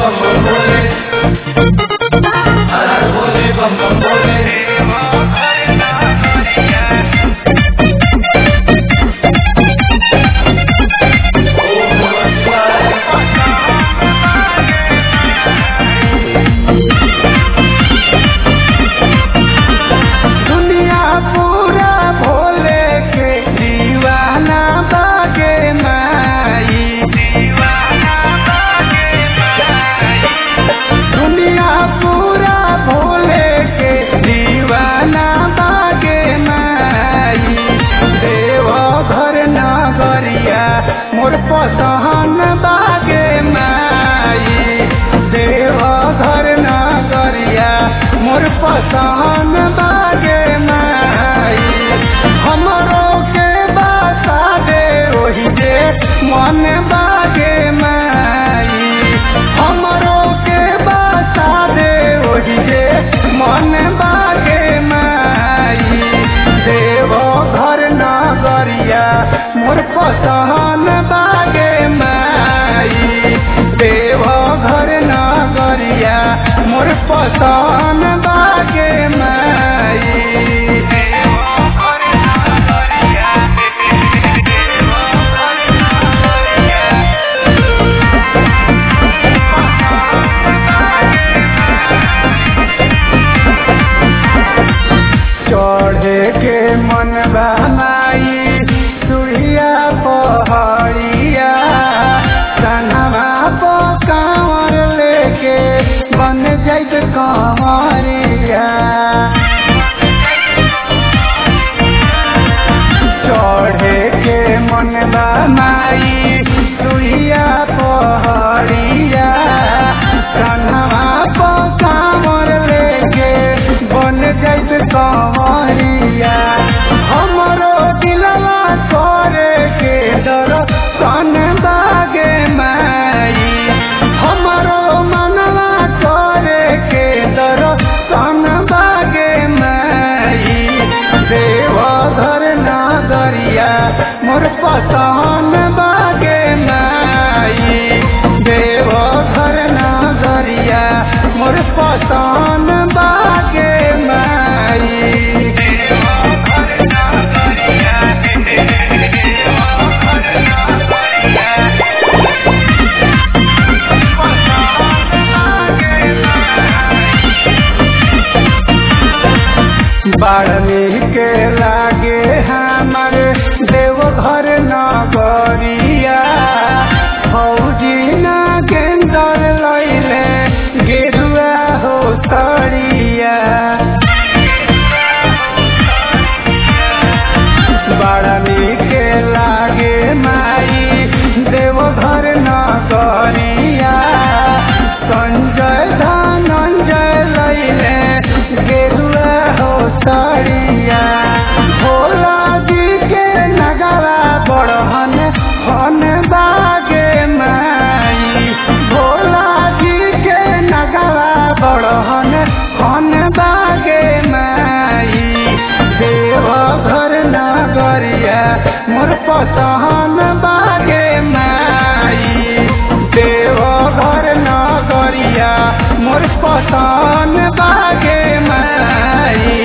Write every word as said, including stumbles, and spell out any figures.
बम बम बोले, हर हर भोले बम बम बोले। मोर पसहन बागे माई देव घर नगरिया, मोर पसहन बागे माई। हमरो के बसा दे ओहि जे मन बागे माई, हमरो के बसा दे ओहि जे मन बागे माई। देव घर नगरिया मोर पसहन बागे माई, देव घर नगरिया मोर पसहन बागे माई। चढ़े के मन बनाई सुइया पहाड़िया, कन्हवा पो कांवर लेके बन जाइत कांवरिया। चढ़े के मन बनाई सुइया पहाड़िया, कन्हवा पो कांवर लेके बन जाइत कांवरिया। हमरो दिलवा करे के दर्शन बागे माई, हमरो मनवा करे के दर्शन बागे माई। देव घर नगरिया मोर पसहन बागे माई, देव घर नगरिया मोर पसहन बागे माई। बाड़नी के लागे हमर देव घर नगरिया, फौजी ना गेंदर लैले गेरुआ हो तरिया। बाड़नी के लागे माई देव घर नगरिया, संजय धनंजय लैले गेरुआ हो तरिया। भोला जी के नगरा बड़हन हन बागे माई, भोला जी के नगरा बड़हन हन बागे माई। देव घर नगरिया मोर पसहन बागे माई, देव घर नगरिया मोर पसहन बागे माई।